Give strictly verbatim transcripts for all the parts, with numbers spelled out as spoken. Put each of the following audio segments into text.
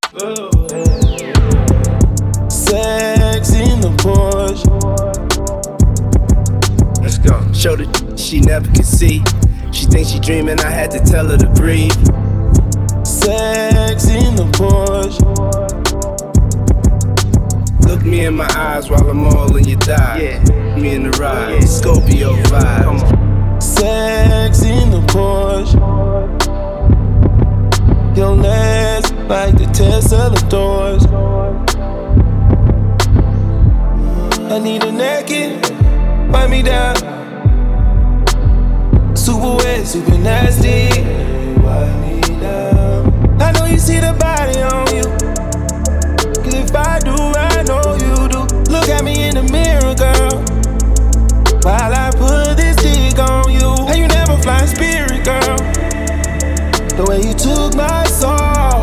Sex in the Porsche. Let's go. Show the she never can see. She thinks she dreaming, I had to tell her to breathe. Sex in the Porsche. Look me in my eyes while I'm all in your thighs. Yeah. Me in the ride, yeah. Scorpio vibe. Come on. Sex in the Porsche. Your legs like the Tesla doors. I need a naked, wipe me down. Super wet, super nasty. Wipe me down. I know you see the body on you. Cause if I do, I know you do. Look at me in the mirror, girl, while I put this dick on you. And you never fly Spirit, girl. The way you took my soul.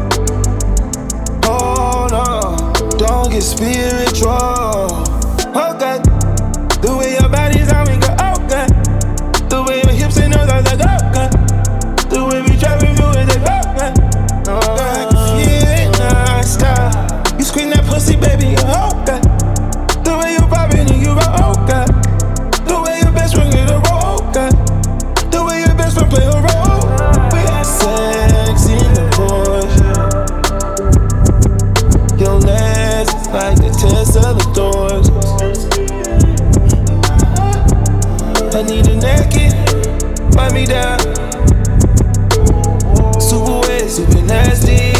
Oh no, don't get spiritual. Okay, the way your body's on me, go okay. The way your hips and nose are like okay. The way we driving you is like okay. Oh, I can feel it non-stop. You scream that pussy, baby, okay. The way you poppin' and you go okay. The way your best friend get a roll, okay. The way your best friend play a role. We had sex in the Porsche. Your legs like the Tesla doors. I need a naked, wipe me down. Super wet, super nasty.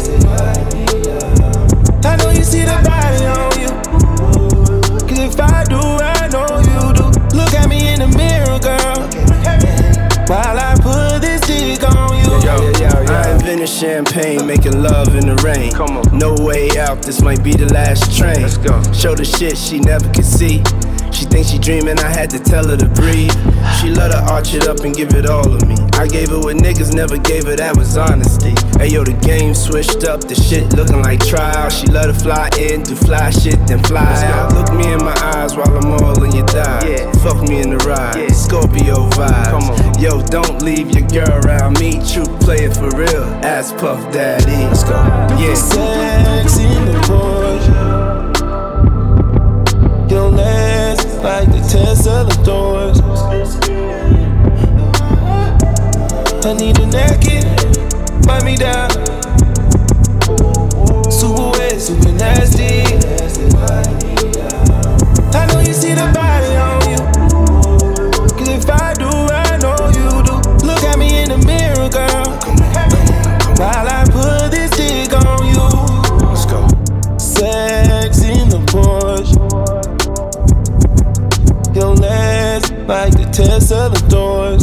I know you see the body on you. Cause if I do, I know you do. Look at me in the mirror, girl, while I put this dick on you. Yo, yo, yo, yo. I invented champagne, making love in the rain. Come on. No way out, this might be the last train. Let's go. Show the shit she never could see. She thinks she dreaming, I had to tell her to breathe. She let her arch it up and give it all of me. I gave her what niggas never gave her, that was honesty. Ayo, the game switched up, the shit looking like trial. She let her fly in, do fly shit, then fly out. Look me in my eyes while I'm all in your thighs. Yeah. Fuck me in the ride, yeah. Scorpio vibe. Come on. Yo, don't leave your girl around me. True player for real, ass Puff Daddy. Let's go. Yeah. Sex in the Porsche. Your legs like the Tesla doors. I need a naked, wipe me down. Super wet, super nasty. I know you see the body on you. Cause if I do, I know you do. Look at me in the mirror, girl, while I put this dick on you. Let's go. Sex in the Porsche. Your legs like the Tesla doors.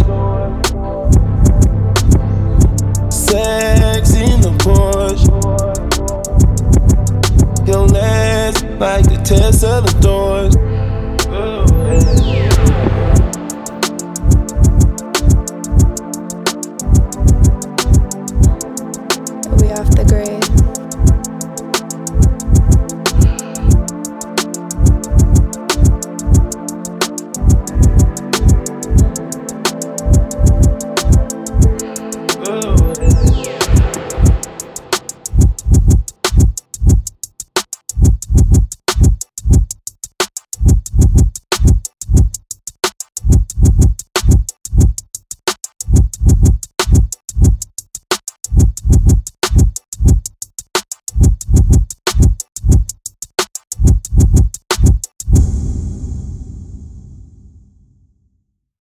Sex in the Porsche. Your legs like the Tesla doors.